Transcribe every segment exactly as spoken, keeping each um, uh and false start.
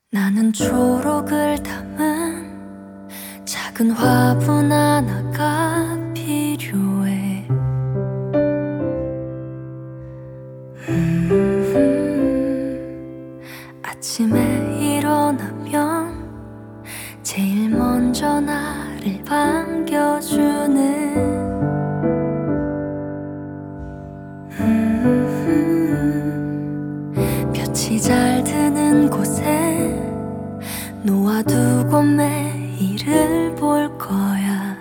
나는 초록을 담은 작은 화분 하나가 필요해. 음, 아침에 일어나면 제일 먼저 나를 반겨주는 음, 볕이 잘 드는 곳에 놓아두고 매일을 볼 거야.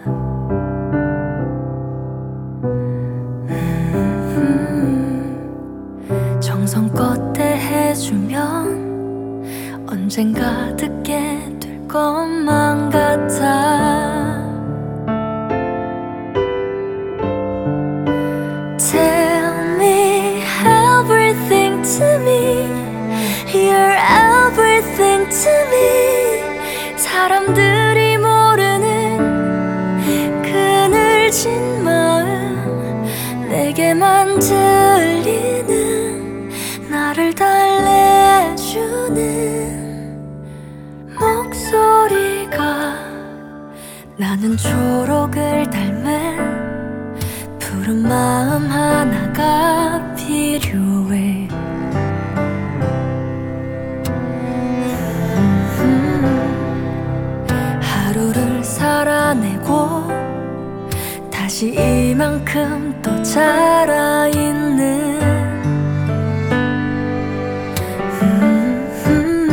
음, 정성껏 대해주면 언젠가 듣게 될 것만 같아. Tell me everything to me. You're everything to me. 사람들이 모르는 그늘진 마음, 내게만 들리는 나를 달래주는 목소리가. 나는 초록을 닮은 푸른 마음 하나가 필요해. 하루를 살아내고 다시 이만큼 또 자라있는 음, 음,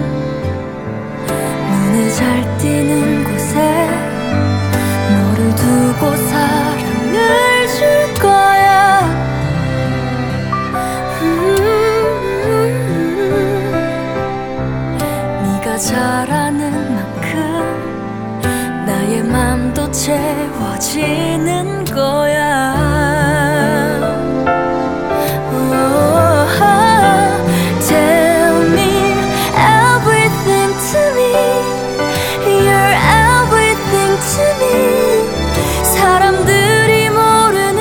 눈에 잘 띄는 곳에 너를 두고 사랑을 줄 거야. 음, 음, 네가 잘하는 만큼 나의 맘도 채워지는 거야. oh, Tell me everything to me. You're everything to me. 사람들이 모르는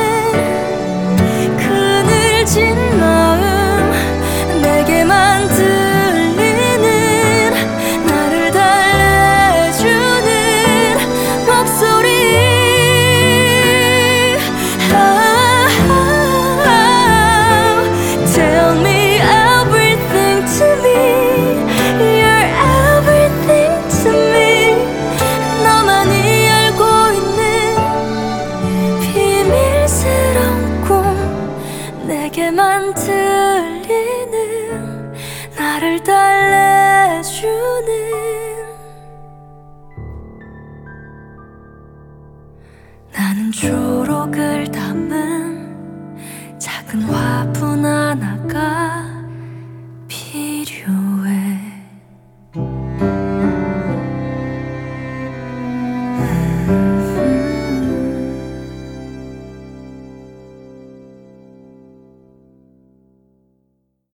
그늘진 마음, 내게만 들리는 나를 달래주는 목소리. oh, Tell me everything to me. You're everything to me. 너만이 알고 있는 비밀스러운 꿈, 내게만 들리는 나를 달래주는 나는 초록을 담은 작은 화분 하나가 필요해.